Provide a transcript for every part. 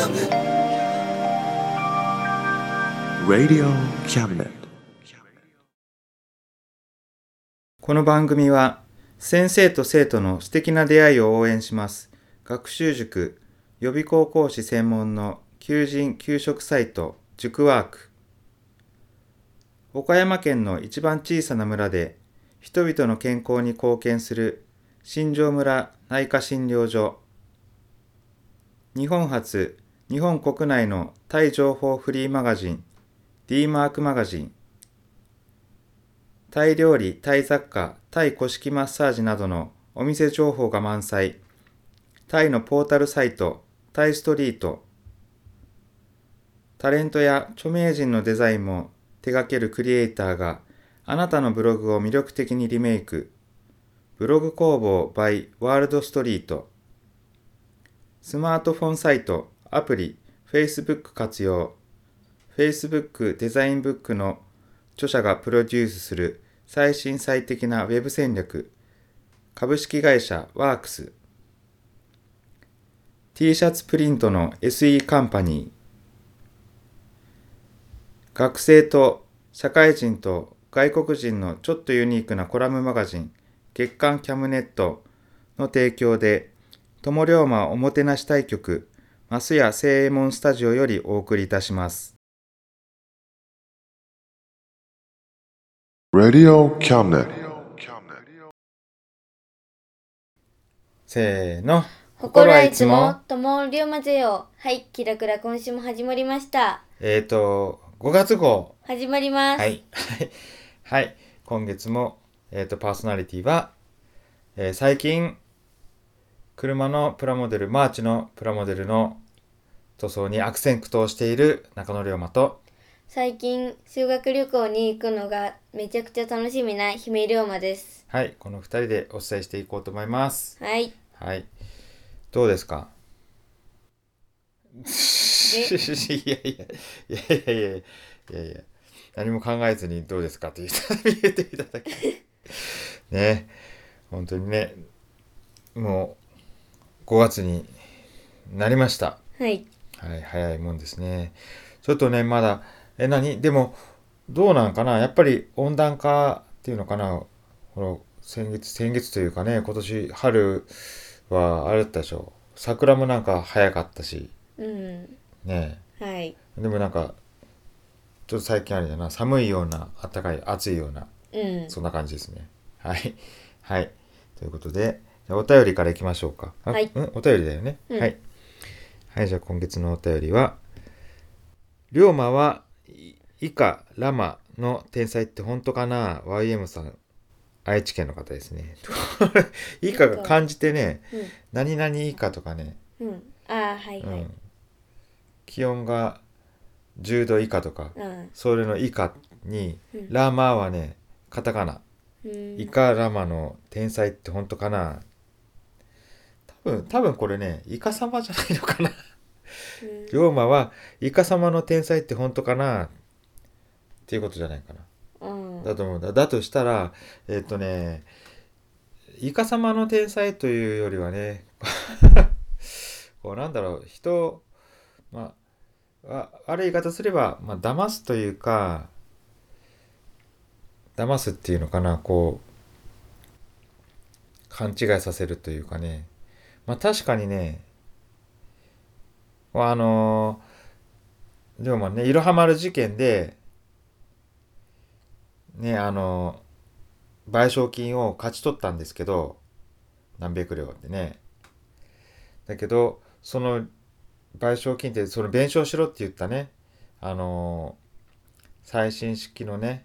Radio Cabinet。 この番組は先生と生徒の素敵な出会いを応援します学習塾予備校講師専門の求人・求職サイト塾ワーク。岡山県の一番小さな村で人々の健康に貢献する新庄村内科診療所。日本初、日本国内のタイ情報フリーマガジン D マークマガジン。タイ料理、タイ雑貨、タイ古式マッサージなどのお店情報が満載。タイのポータルサイト、タイストリート。タレントや著名人のデザインも手掛けるクリエイターがあなたのブログを魅力的にリメイク。ブログ工房 by ワールドストリート。スマートフォンサイト、アプリ、Facebook 活用。Facebook デザインブックの著者がプロデュースする最新最適なウェブ戦略。株式会社ワークス。T シャツプリントの SE カンパニー。学生と社会人と外国人のちょっとユニークなコラムマガジン月刊キャムネットの提供で友龍馬おもてなし対局増屋正右衛門スタジオよりお送りいたします。 Radio Cabinet。 せーの。 心はいつも友龍馬ぜよ。はい、キラクラ今週も始まりました。 5月号始まります。 はいはい、今月もパーソナリティは、最近車のプラモデルマーチのプラモデルの塗装に悪戦苦闘している中野龍馬と、 最近修学旅行に行くのがめちゃくちゃ楽しみな姫龍馬です。 はい、この2人でお伝えしていこうと思います。 はいはい、どうですか？いや何も考えずにどうですかって言っていただけね、本当にね、もう5月になりました。 はい、 はい、早いもんですね。ちょっとね、まだでもどうなんかな、やっぱり温暖化っていうのかな。ほら先月というかね、今年春はあれだったでしょ、桜もなんか早かったしね。 はい。 でもなんかちょっと最近あれだな、寒いような暖かい暑いような、そんな感じですね。はいはい、ということでじゃあお便りからいきましょうか。 はい、 お便りだよね。はいはい、じゃあ今月のお便りは、龍馬は以下ラマの天才って本当かな。 YM さん、愛知県の方ですね。以下が漢字でね、何々以下とかね、 はいはい、 気温が10度以下とか、それの以下に、ラマはねカタカナ、以下ラマの天才って本当かな。多分これね、イカ様じゃないのかな。龍馬はイカ様の天才って本当かなっていうことじゃないかな。だと思うんだ。だとしたらイカ様の天才というよりはねこうなんだろう、人、悪い言い方すれば、騙すというか、騙すっていうのかな、こう勘違いさせるというかね。確かにね、龍馬ね、いろは丸事件でね、賠償金を勝ち取ったんですけど、何百両ってね。だけどその賠償金って、その弁償しろって言ったね、最新式のね、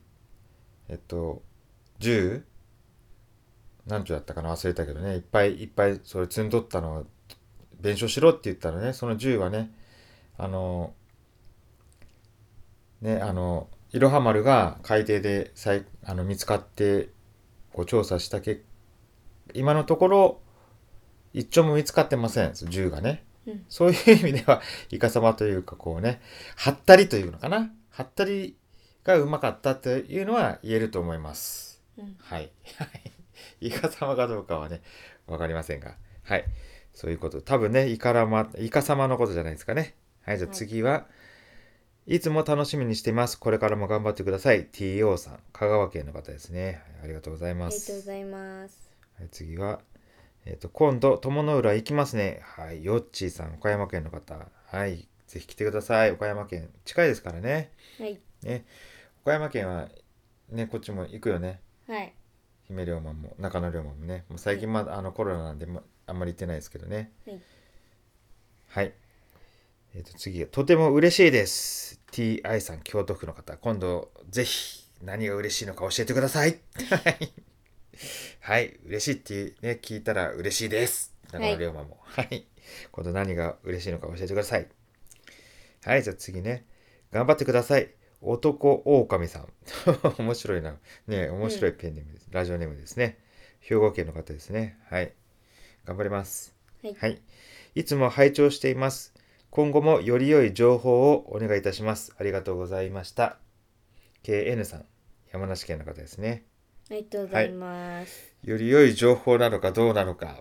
銃何丁だったかな、忘れたけどね、いっぱいそれ積んどったのを弁償しろって言ったらね、その銃はね、いろは丸が海底で見つかってこう調査した今のところ一丁も見つかってません、銃がね。そういう意味ではイカ様というか、こうね、はったりというのかな、はったりがうまかったというのは言えると思います。はいイカ様かどうかはね分かりませんが、はい、そういうこと、多分ね、イカ様のことじゃないですかね。 はい、じゃあ次は、いつも楽しみにしています。これからも頑張ってください。TO さん、香川県の方ですね。はい、ありがとうございあます。 りがとうございます。 はい、次は、今度、友の浦行きますね。はい、ヨッチーさん、岡山県の方。はい、ぜひ来てください。岡山県、近いですからね。 はい。 ね、岡山県は、ね、こっちも行くよね。 はい。 姫龍馬も、中野龍馬もね。もう最近まだ、コロナなんで、あんまり行ってないですけどね。 はい。 はい。次、とても嬉しいです。TI さん、京都府の方。今度、ぜひ、何が嬉しいのか教えてください。はい。はい。嬉しいってね、聞いたら嬉しいです。中野龍馬も。はい。今度何が嬉しいのか教えてください。はい。じゃあ次ね。頑張ってください。男狼さん。面白いな。ね、面白いペンネームです。ラジオネームですね。兵庫県の方ですね。はい。頑張ります。 はい。 はい。いつも拝聴しています。今後もより良い情報をお願いいたします。ありがとうございました。KN さん、山梨県の方ですね。 ありがとうございます。 より良い情報なのかどうなのか。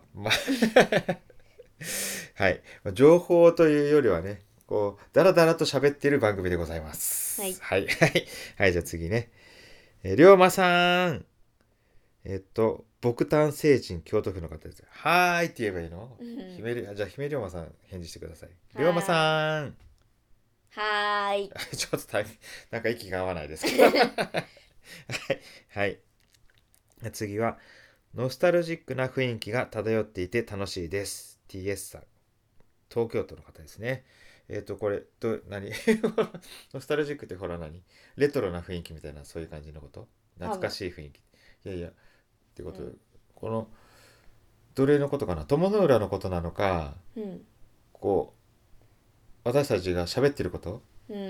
はい。情報というよりはね、こう、だらだらと喋っている番組でございます。 はいはい。はい。はい、じゃあ次ね。龍馬さん。僕丹星人京都府の方です。はーいって言えばいいの？じゃあ姫龍馬さん返事してください。龍馬さん。 はーい。 ちょっとなんか息が合わないですけど。はい。はい。次は、ノスタルジックな雰囲気が漂っていて楽しいです。TS さん。東京都の方ですね。これ、何ノスタルジックってほら何レトロな雰囲気みたいな、そういう感じのこと？懐かしい雰囲気。いやいや、ってこと、この、どれのことかな、友の浦のことなのか、 うん。 こう、私たちが喋ってること？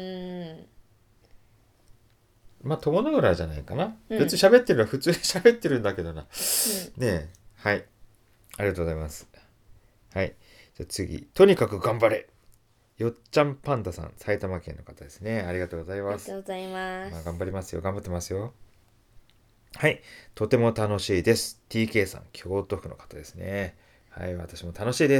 まあ、友の浦じゃないかな。別に喋ってるのは普通に喋ってるんだけどな。ねえ。はい。ありがとうございます。はい。じゃあ次。とにかく頑張れ。よっちゃんパンダさん。埼玉県の方ですね。ありがとうございあります。 がとうございます。 頑張りますよ。頑張ってますよ。はい。とても楽しいです。TK さん。京都府の方ですね。はい。私も楽しいです。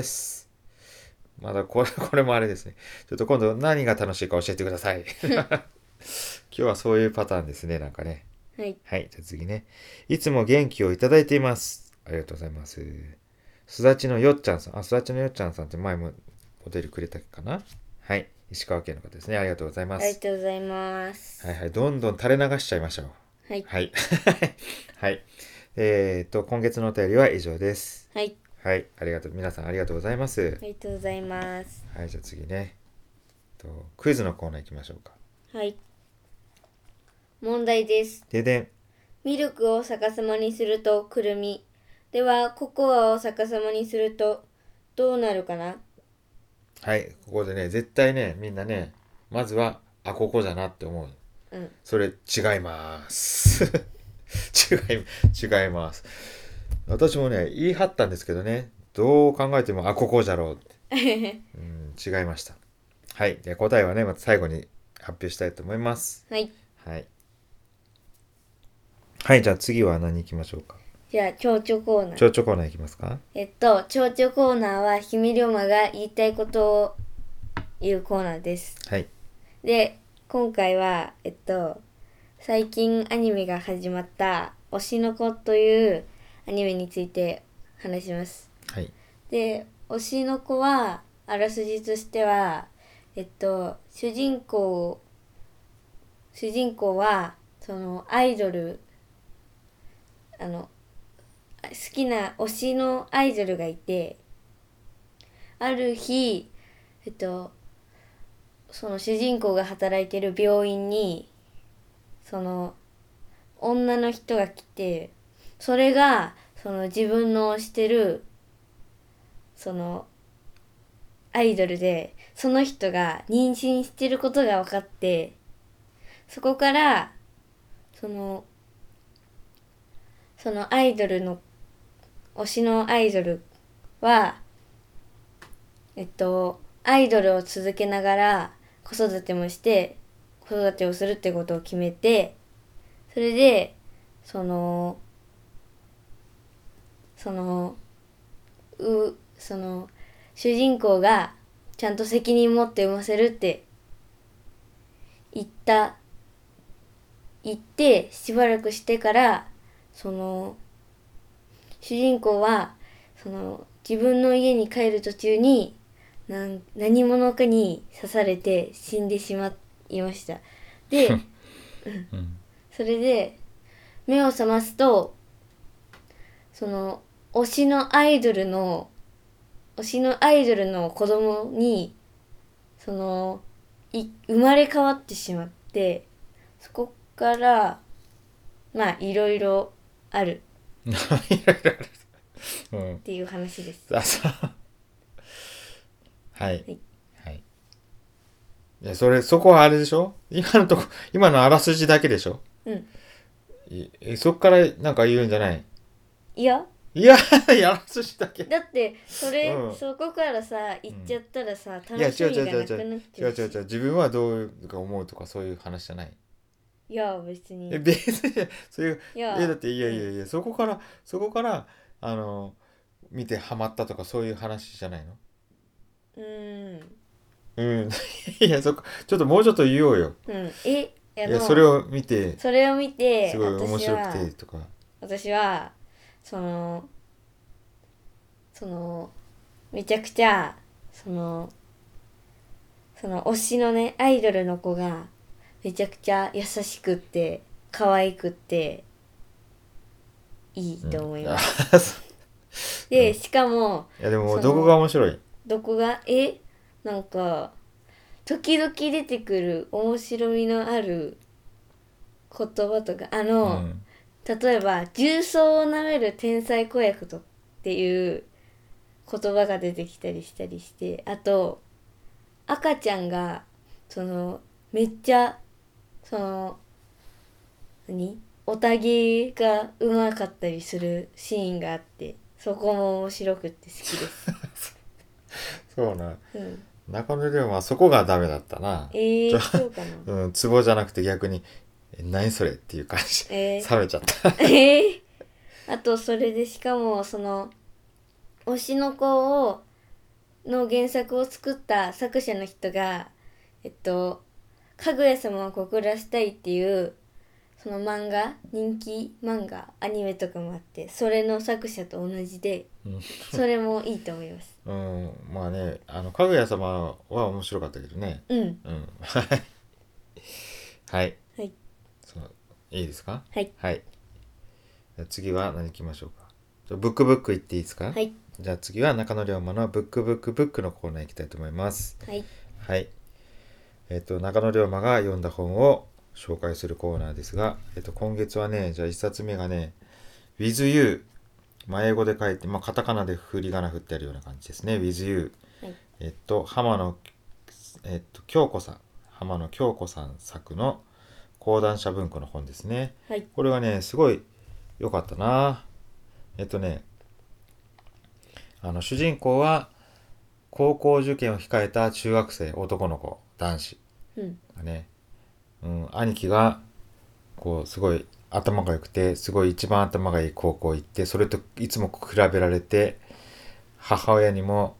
まだこれもあれですね。ちょっと今度何が楽しいか教えてください。今日はそういうパターンですね。なんかね。 はい。 はい。じゃあ次ね。いつも元気をいただいています。ありがとうございます。すだちのよっちゃんさん。すだちのよっちゃんさんって前もお便りくれたかな？はい。石川県の方ですね。ありがとうございまありがす。 とうございます。 はいはい。どんどん垂れ流しちゃいましょう。 はい。 はい。はい。今月のお便りは以上です。 はい。 はい。皆さんありがとうございます。 ありがとうございます。 はい。じゃあ次ね。クイズのコーナー行きましょうか。 はい。問題です。 ででん。 ミルクを逆さまにするとくるみ。では、ココアを逆さまにするとどうなるかな？ はい。ここでね、絶対ね、みんなね、まずは、ここだなって思う。 うん。 それ、違います。違います。私もね、言い張ったんですけどね、どう考えても、ここじゃろうって。違いました。はい。で、答えはね、また最後に発表したいと思います。 はい。 はい。はい、じゃあ次は何行きましょうか。 じゃあ、蝶々コーナー。 蝶々コーナー行きますか。 蝶々コーナーは、ひみりょうまが言いたいことを言うコーナーです。 はい。 で、今回は、最近アニメが始まった、推しの子というアニメについて話します。 はい。 で、推しの子は、あらすじとしては、主人公は、その、アイドル、好きな推しのアイドルがいて、ある日、その主人公が働いてる病院に、その、女の人が来て、それが、その自分の推してる、その、アイドルで、その人が妊娠してることが分かって、そこから、そのアイドルの、推しのアイドルは、アイドルを続けながら子育てもして、子育てをするってことを決めて、それで、その、主人公がちゃんと責任持って産ませるって言ってしばらくしてから、その主人公はその自分の家に帰る途中に何者かに刺されて死んでしまいました。で、それで目を覚ますと、その推しのアイドルの子供に生まれ変わってしまって、そこからまあいろいろあるいろいろある。 っていう話です。 はい。 いはい。いや、そこはあれでしょ？今のあらすじだけでしょ？そっからなんか言うんじゃない？ いや、 あらすじだけ。 だってそこからさ行っちゃったらさ、楽しみがなくなっちゃうし。 違う。自分はどうか思うとかそういう話じゃない。 いや別に。 別に、そういう、 いやだっていや、そこから、見てハマったとかそういう話じゃないの？うん。いや、ちょっともうちょっと言おうよ。それを見て、すごい面白くてとか。 私はめちゃくちゃその推しのねアイドルの子がめちゃくちゃ優しくって可愛くっていいと思います。でしかも、 いやでもどこが面白い？ どこがなんか時々出てくる面白みのある言葉とか例えば重曹を舐める天才子役とっていう言葉が出てきたりしたりして、あと赤ちゃんがめっちゃおたげがうまかったりするシーンがあって、そこも面白くって好きです。 そうな。中野龍馬はそこがダメだったな。 そうかな。 ツボじゃなくて逆に何それっていう感じ。冷めちゃった。 あとそれでしかも推しの子の原作を作った作者の人がかぐや様を告らせたいっていうその人気漫画アニメとかもあって、それの作者と同じで、それもいいと思います。 まあね、かぐや様は面白かったけどね。はい。いいですか？ はい。 次は何行きましょうか。ブック言っていいですか？ はい。 じゃあ次は中野龍馬のブックのコーナー行きたいと思います。 はい。 中野龍馬が読んだ本を紹介するコーナーですが、今月はね、じゃあ1冊目がね、With You。英語で書いて、カタカナで振り仮名振ってあるような感じですね。With You。浜野京子さん作の講談社文庫の本ですね。これはね、すごい良かったな。主人公は高校受験を控えた中学生、男の子、男子がね、兄貴がすごい頭が良くて、すごい一番頭がいい高校行って、それといつも比べられて、母親にも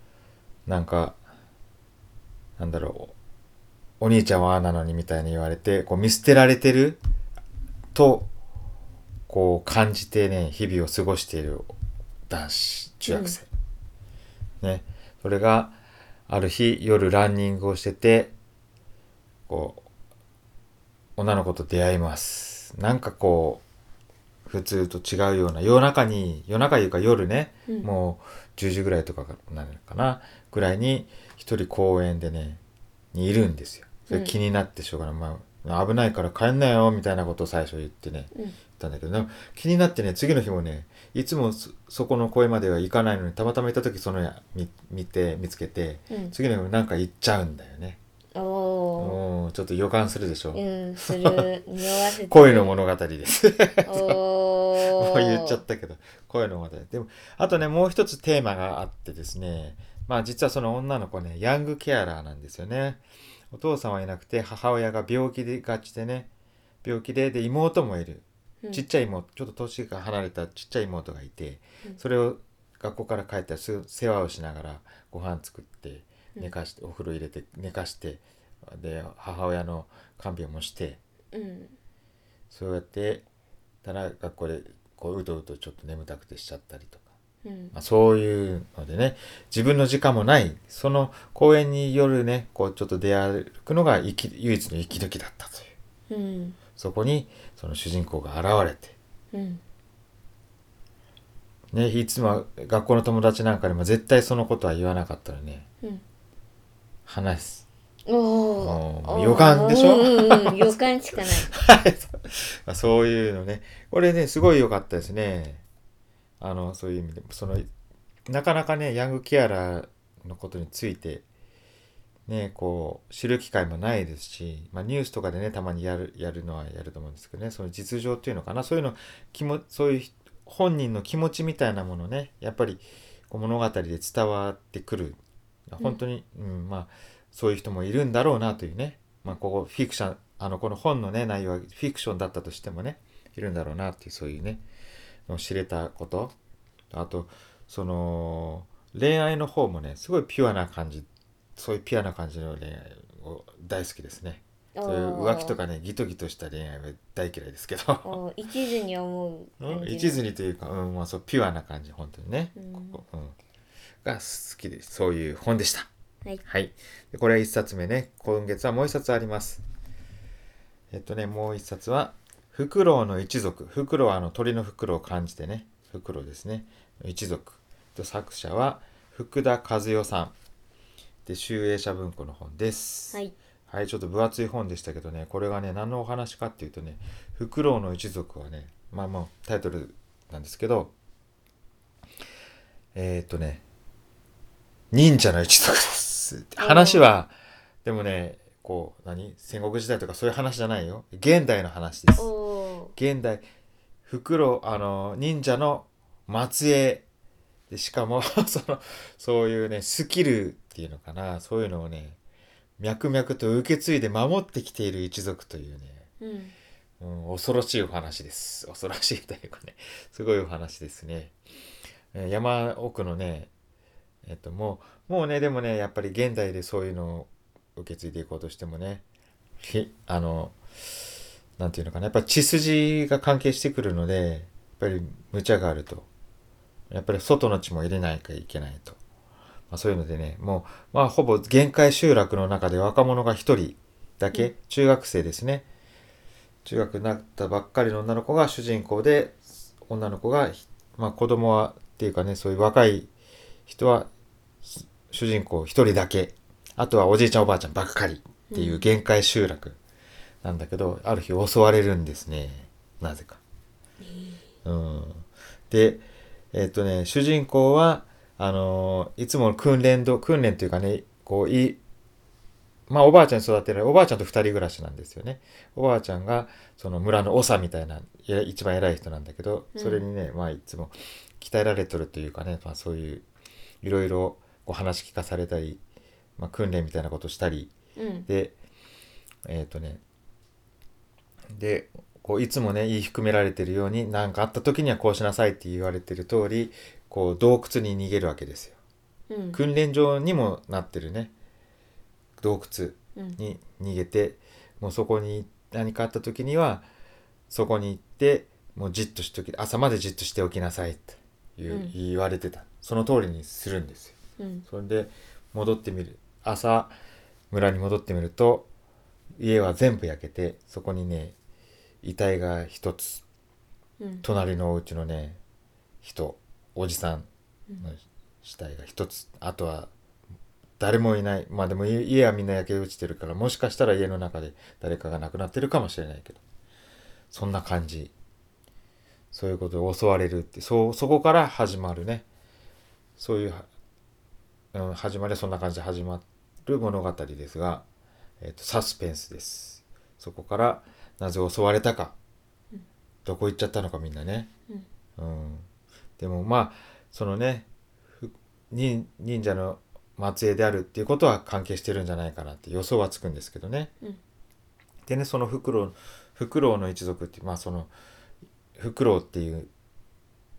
お兄ちゃんはああなのにみたいに言われて、見捨てられてると感じてね、日々を過ごしている男子中学生、ね、それがある日夜ランニングをしてて女の子と出会います。普通と違うような夜中いうか夜ね、もう10時ぐらいとかなるかなぐらいに一人公園でねにいるんですよ。それ気になってしょうがない、危ないから帰んなよみたいなことを最初言ってね、言ったんだけど、気になってね、次の日もね、いつもそこの公園までは行かないのに、たまたま行った時見つけて、次の日も行っちゃうんだよね。ちょっと予感するでしょ。 する。匂わせてる。 恋の物語です。もう言っちゃったけど、恋の物語。でもあとね、もう一つテーマがあってですね、実はその女の子ね、ヤングケアラーなんですよね。お父さんはいなくて、母親が病気で妹もいる。ちっちゃい妹、ちょっと年が離れたちっちゃい妹がいて、それを学校から帰ったら世話をしながらご飯作って寝かして、お風呂入れて寝かして、で母親の看病もして、そうやってたら学校でこううとうとちょっと眠たくてしちゃったりとか、そういうのでね、自分の時間もないその公園に夜ねこうちょっと出歩くのが唯一の息時だったという、そこにその主人公が現れて、ね、いつも学校の友達なんかにも絶対そのことは言わなかったらね、話す。予感でしょ、 予感しかないそういうのね、これねすごい良かったですね。そういう意味でなかなかねヤングケアラーのことについてねこう知る機会もないですし、ニュースとかでねたまにやるのはやると思うんですけどね、その実情っていうのかな、そういうのそういう本人の気持ちみたいなものね、やっぱりこう物語で伝わってくる、本当に、そういう人もいるんだろうなというね、ここフィクションこの本のね内容はフィクションだったとしてもねいるんだろうなっていう、そういうね知れたこと、あとその恋愛の方もねすごいピュアな感じ、そういうピュアな感じの恋愛を大好きですね。そういう浮気とかねギトギトした恋愛は大嫌いですけど一途に思う感じ、 一途にというか、そうピュアな感じ本当にね、が好きです。そういう本でした。はい、でこれは1冊目ね。今月はもう1冊あります。もう1冊はフクロウの一族。フクロウは鳥の袋を感じてね、フクロウですね、一族と、作者は福田和代さんで、集英社文庫の本です。はい、ちょっと分厚い本でしたけどね、これがね何のお話かっていうとね、フクロウの一族はね、タイトルなんですけど、忍者の一族です。話はでもねこう戦国時代とかそういう話じゃないよ、現代の話です。現代フクロウ忍者の末裔で、しかもそういうねスキルっていうのかな、そういうのをね脈々と受け継いで守ってきている一族というね、恐ろしいお話です。恐ろしいというかね、すごいお話ですね。山奥のねもうね、でもねやっぱり現代でそういうのを受け継いでいこうとしてもね、なんていうのかな、やっぱり血筋が関係してくるので、やっぱり無茶があるとやっぱり外の血も入れないといけないと、そういうのでね、もうほぼ限界集落の中で若者が一人だけ、中学生ですね、中学になったばっかりの女の子が主人公で、女の子が子供はっていうかね、そういう若い人は主人公一人だけ、あとはおじいちゃんおばあちゃんばっかりっていう限界集落なんだけど、ある日襲われるんですね、なぜか。で主人公はいつも訓練というかね、こうおばあちゃんに育てられるおばあちゃんと二人暮らしなんですよね。おばあちゃんがその村の長みたいな一番偉い人なんだけど、それにねいつも鍛えられとるというかね、そういういろいろ話聞かされたり、訓練みたいなことしたり、ででこういつもね言い含められてるように、何かあった時にはこうしなさいって言われてる通り、こう洞窟に逃げるわけですよ。訓練場にもなってるね洞窟に逃げて、もうそこに何かあった時にはそこに行って、もうじっとしとき、朝までじっとしておきなさいって言われてた。その通りにするんですよ。それで戻ってみる、朝村に戻ってみると家は全部焼けて、そこにね遺体が一つ、隣のお家のねおじさんの死体が一つ、あとは誰もいない。でも家はみんな焼け落ちてるから、もしかしたら家の中で誰かが亡くなってるかもしれないけど、そんな感じ。そういうことで襲われるって、そこから始まるね、そういう、始まりはそんな感じで始まる物語ですが、サスペンスです。そこからなぜ襲われたか、どこ行っちゃったのかみんなね、でもそのね忍者の末裔であるっていうことは関係してるんじゃないかなって予想はつくんですけどね。でね、そのフクロウの一族っていう、そのフクロウっていう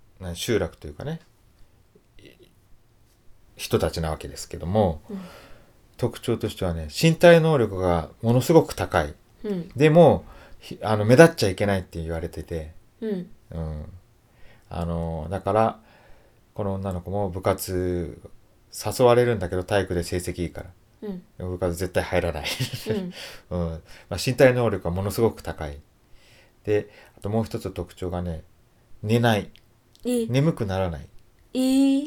集落というかね人たちなわけですけども、 特徴としてはね、身体能力がものすごく高い。 うんでも目立っちゃいけないって言われてて、 うんうん、だからこの女の子も部活誘われるんだけど体育で成績いいからうん部活絶対入らない、 うんうんまあ、身体能力がものすごく高い。であともう一つ特徴がね、寝ない、 え眠くならない、 え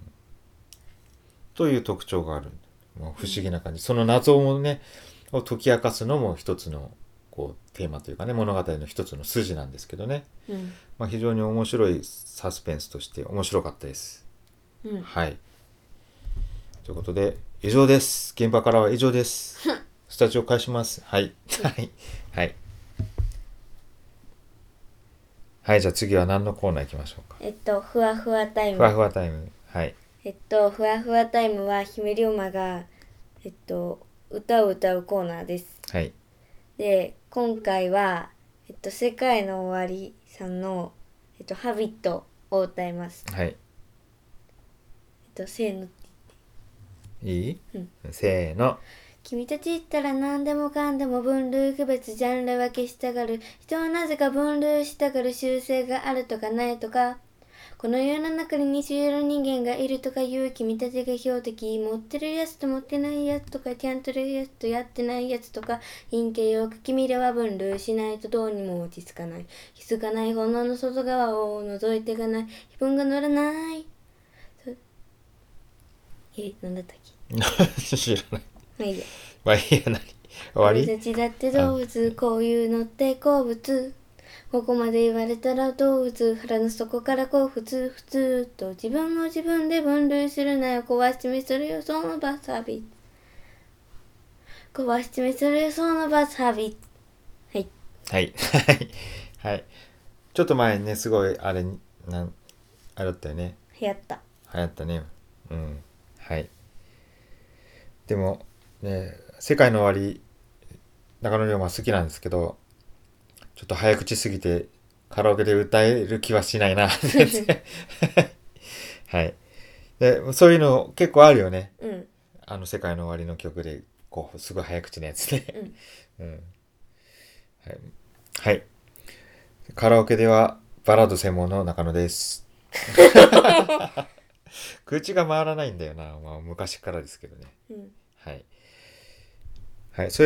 という特徴がある。もう不思議な感じ、その謎をねを解き明かすのも一つのこうテーマというかね、物語の一つの筋なんですけどね、 うんまあ、非常に面白いサスペンスとして面白かったです。 うんはい。ということで以上です。現場からは以上です。スタジオ返します。はいはいはいはい。じゃあ次は何のコーナー行きましょうか。 ふわふわタイム。 ふわふわタイム。はい。 ふわふわタイムは姫龍馬が歌を歌うコーナーです。 はい。 で、今回は世界の終わりさんのハビットを歌います。 はい。 せーの。 いい？ うん。 せーの。 君たちったら何でもかんでも分類区別ジャンル分けしたがる。人はなぜか分類したがる習性があるとかないとか。この世の中に似種の人間がいるとかいう君たちが標的。持ってるやつと持ってないやつとか、ちゃんとやるやつとやってないやつとか、陰形よく君らは分類しないとどうにも落ち着かない。気づかない炎の外側を覗いてがない。気分が乗らない。なんだったっけ？ 知らない。 まあいいや。 まあいいや、何？終わり？ 俺たちだって動物、こういうのって好物。ここまで言われたら動物、腹の底からこう普通普通と自分を自分で分類するなよ。壊しめするよそのバスハビ壊しめするよそのバスハビ。はいはいはいはい。ちょっと前にね、すごいあれだったよね。 流行った。 流行ったね。うん。はい。でもね、世界の終わり中野龍馬好きなんですけど、ちょっと早口すぎてカラオケで歌える気はしないな全然はい。でそういうの結構あるよね。 うん。 世界の終わりの曲でこうすごい早口なやつね。うん。はい。はい。カラオケではバラード専門の中野です。口が回らないんだよな。まあ昔からですけどね。 うん。 はい。はい。そう、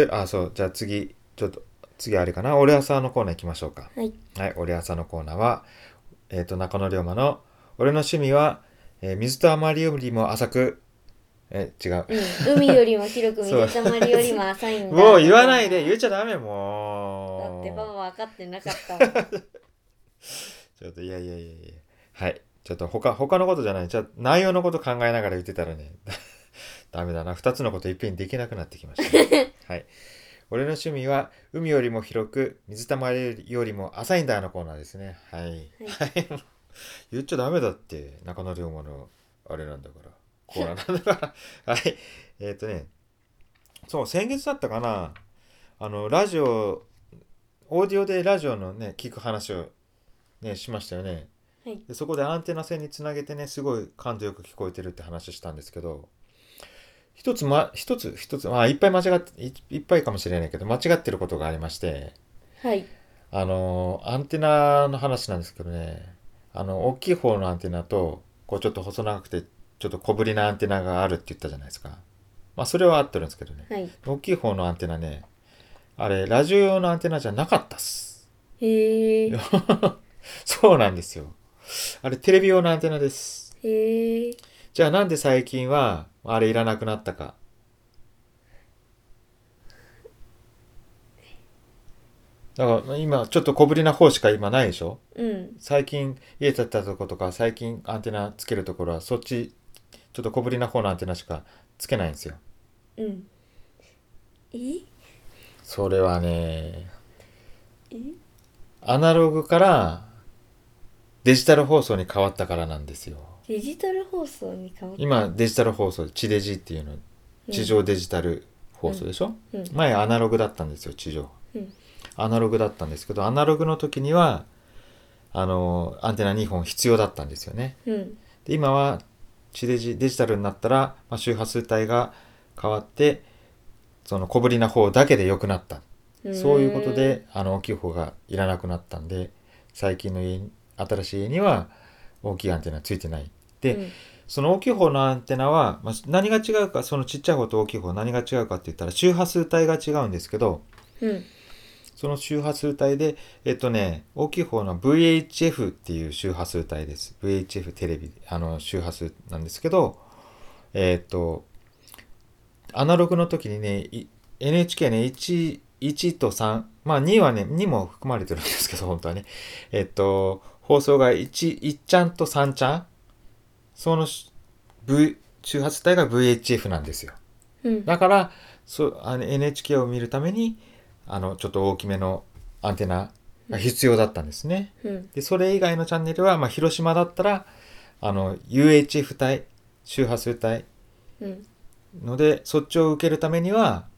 じゃあ次あれかな。俺朝のコーナー行きましょうか。 はい。 はい。俺朝のコーナーは、中野龍馬の俺の趣味は、水とあまりよりも浅く、違う。 うん。海よりも広く、水たまりよりも浅いんだ。 もう言わないで、言っちゃダメ、もう。 だってパパ分かってなかったもん。 ちょっと、いや。はい。ちょっと他のことじゃない。じゃあ内容のこと考えながら言ってたらね、ダメだな。2つのこといっぺんにできなくなってきました、はい。俺の趣味は海よりも広く水たまりよりも浅いんだのコーナーですね。はい。言っちゃダメだって。中野龍馬のあれなんだから。コーナーなんだから。はい。そう、先月だったかな。ラジオ、オーディオでラジオのね、聞く話をね、しましたよね。 はい。 でそこでアンテナ線につなげてね、すごい感度よく聞こえてるって話したんですけど、一つ、まあ、いっぱいかもしれないけど、間違ってることがありまして、 はい。 アンテナの話なんですけどね、大きい方のアンテナと、こうちょっと細長くて、ちょっと小ぶりなアンテナがあるって言ったじゃないですか。まあ、それは合ってるんですけどね。 はい。 大きい方のアンテナね、あれ、ラジオ用のアンテナじゃなかったっす。 へえ。 そうなんですよ。あれ、テレビ用のアンテナです。 へえ。 じゃあなんで最近は、あれいらなくなったか。だから今ちょっと小ぶりな方しか今ないでしょ。 うん。 最近家建てたとことか最近アンテナつけるところはそっちちょっと小ぶりな方のアンテナしかつけないんですよ。 うん。 それはね、アナログからデジタル放送に変わったからなんですよ。 デジタル放送に変わった。 今デジタル放送、地デジっていうの、地上デジタル放送でしょ、 うん。 前アナログだったんですよ、地上。 うん。 アナログだったんですけど、アナログの時にはアンテナ2本必要だったんですよね。 うん。 で今は地デジデジタルになったら、周波数帯が変わって、その小ぶりな方だけで良くなった。そういうことで大きい方がいらなくなったんで、最近の新しい家には大きいアンテナついてない。で、その大きい方のアンテナは、何が違うか、そのちっちゃい方と大きい方何が違うかって言ったら周波数帯が違うんですけど、その周波数帯で大きい方の VHF っていう周波数帯です。 VHF テレビ周波数なんですけど、アナログの時にね、NHK ね、1と3、2はね、2も含まれてるんですけど、本当はね。放送が1ちゃんと3ちゃん、その周波数帯が VHF なんですよ。だから、NHK を見るために、ちょっと大きめのアンテナが必要だったんですね。で、それ以外のチャンネルは、広島だったら、UHF 帯、周波数帯、ので、そっちを受けるためには、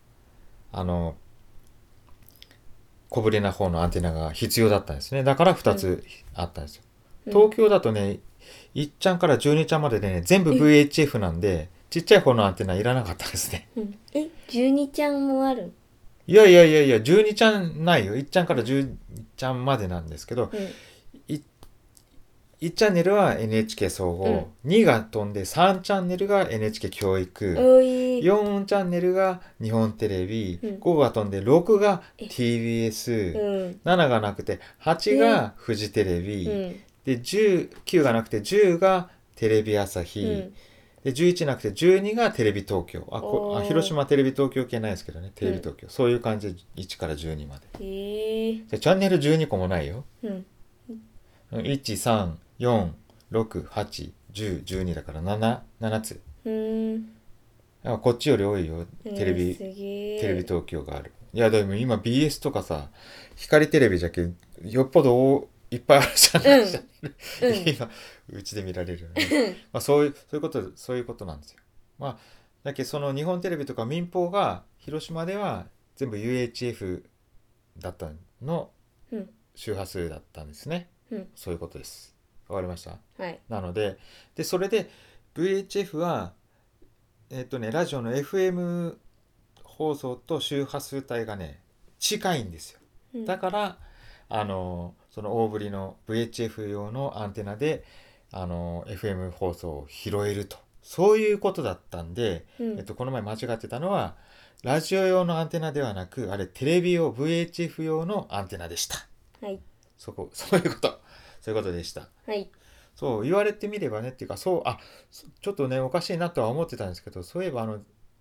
小ぶりな方のアンテナが必要だったんですね。だから2つあったんですよ。東京だとね、1ちゃんから12ちゃんまででね、全部 VHF なんで、ちっちゃい方のアンテナいらなかったんですね。 12ちゃんもある？ いや、12ちゃんないよ。1ちゃんから10ちゃんまでなんですけど、1チャンネルは NHK 総合、2が飛んで3チャンネルが NHK 教育、4チャンネルが日本テレビ、5が飛んで6が TBS、7がなくて8がフジテレビ、で9がなくて10がテレビ朝日、で11なくて12がテレビ東京。広島テレビ東京系ないですけどね、テレビ東京。そういう感じで1から12まで。チャンネル12個もないよ。1、3、4、6、8、10、12だから7つ。こっちより多いよ、テレビ東京がある。いや、でも今 BS とかさ、光テレビじゃけよっぽどいっぱいあるじゃない、今、うちで見られるよね。そういうことなんですよ。だけどその日本テレビとか民放が広島では全部 UHF だったの周波数だったんですね。そういうことです。わかりました？なので、それで VHF はラジオの FM 放送と周波数帯がね近いんですよ。だからその大ぶりの VHF 用のアンテナでFM 放送を拾えると、そういうことだったんで、この前間違ってたのはラジオ用のアンテナではなく、あれテレビ用 VHF 用のアンテナでした。そういうことでした。そう言われてみればねっていうか、ちょっとねおかしいなとは思ってたんですけど、そういえば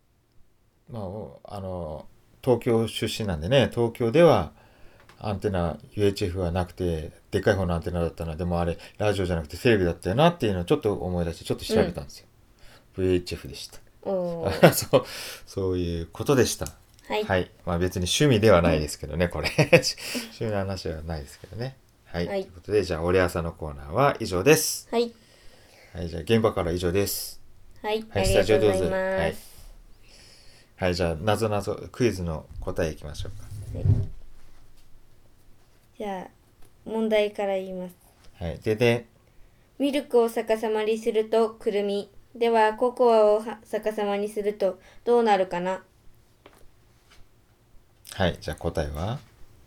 東京出身なんでね、東京ではアンテナ UHF はなくてでっかい方のアンテナだったので、もあれラジオじゃなくてテレビだったよなっていうのをちょっと思い出してちょっと調べたんですよ。VHF でした。そういうことでした。別に趣味ではないですけどね、これ趣味の話はないですけどね。ということで、じゃあ俺朝のコーナーは以上です。じゃあ現場から以上です。 スタジオどうぞ。 じゃあ謎クイズの答えいきましょうか。 じゃあ問題から言います。ミルクを逆さまにするとくるみ。ではココアを逆さまにするとどうなるかな？ じゃあ答えは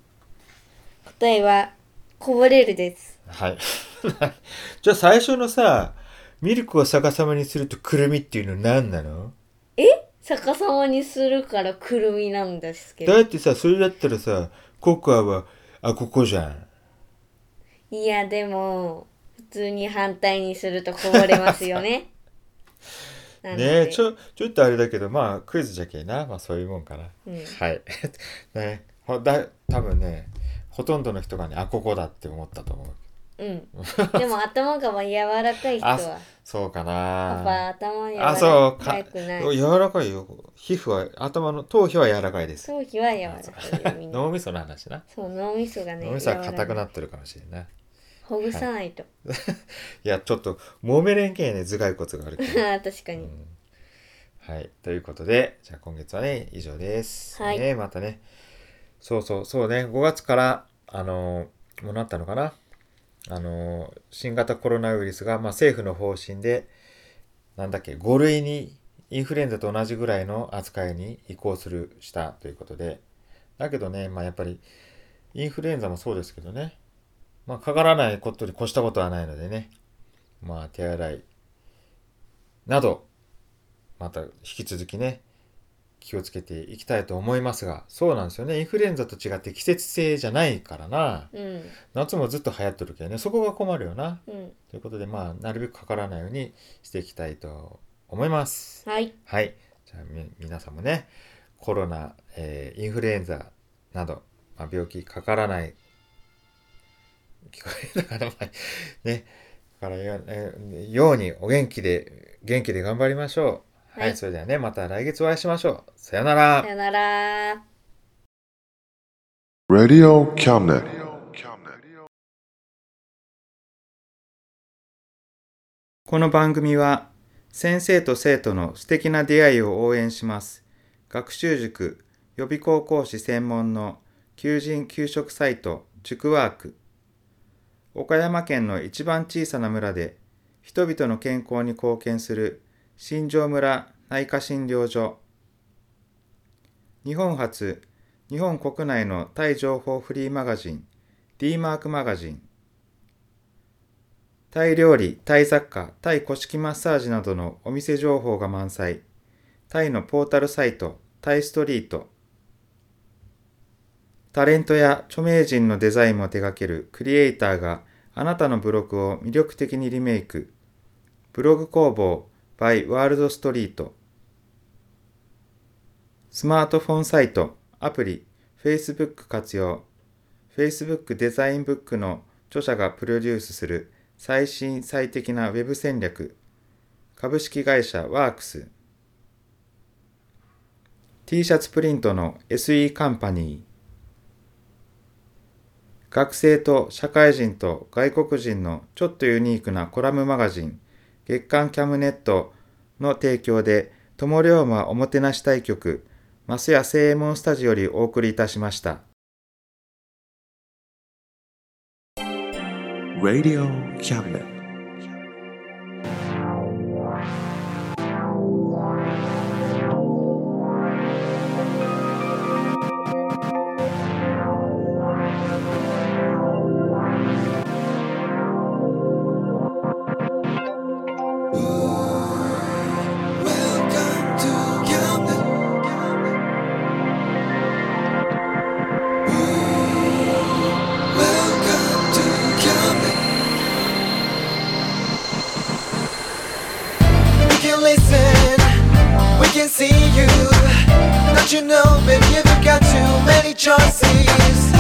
こぼれるです。 じゃあ最初のさ、ミルクを逆さまにするとくるみっていうの何なの？ 逆さまにするからくるみなんですけど。 だってさ、それだったらさ、ココアはここじゃん。 いやでも普通に反対にするとこぼれますよね。 ねえ、ちょっとあれだけど、クイズじゃけな、そういうもんかな。ね、多分ね、ほとんどの人がね、ここだって思ったと思う。 でも頭が柔らかい人はそうかな。 パパ頭柔らかくない。 柔らかいよ。皮膚は頭皮は柔らかいです。 頭皮は柔らかい。 脳みその話な。 そう、脳みそがね。 脳みそは硬くなってるかもしれない。 ほぐさないと。 いやちょっと揉めれんけんね、頭蓋骨があるから。 確かに。 ということで、じゃあ今月はね以上です。またね。そうね、5月からもうなったのかな。新型コロナウイルスが、政府の方針で5類にインフルエンザと同じぐらいの扱いに移行したということで、だけどね、やっぱりインフルエンザもそうですけどね、かからないことに越したことはないのでね、手洗いなど、また引き続きね、気をつけていきたいと思いますが、そうなんですよね。インフルエンザと違って季節性じゃないからな。夏もずっと流行ってるけどね、そこが困るよな。ということで、なるべくかからないようにしていきたいと思います。 はい。 はい。じゃあ皆さんもね、コロナ、インフルエンザなど、病気かからない、聞こえたかなね、からように元気で頑張りましょう。はい、それではね、また来月お会いしましょう。さよなら。 さよなら。 Radio Cabinet. この番組は先生と生徒の素敵な出会いを応援します。学習塾予備高校講師専門の求人・求職サイト塾ワーク。岡山県の一番小さな村で人々の健康に貢献する新庄村内科診療所。日本初、日本国内のタイ情報フリーマガジン D マークマガジン。タイ料理、タイ雑貨、タイ古式マッサージなどのお店情報が満載。タイのポータルサイトタイストリート。タレントや著名人のデザインも手掛けるクリエイターがあなたのブログを魅力的にリメイク。ブログ工房 by ワールドストリート。スマートフォンサイト、アプリ、Facebook 活用。Facebook デザインブックの著者がプロデュースする最新最適なウェブ戦略。株式会社ワークス。T シャツプリントの SE カンパニー。学生と社会人と外国人のちょっとユニークなコラムマガジン月刊キャムネットの提供で友龍馬おもてなし対局増屋正右衛門スタジオよりお送りいたしました。 Radio Cabinet. See you, don't you know, baby, you've got too many choices.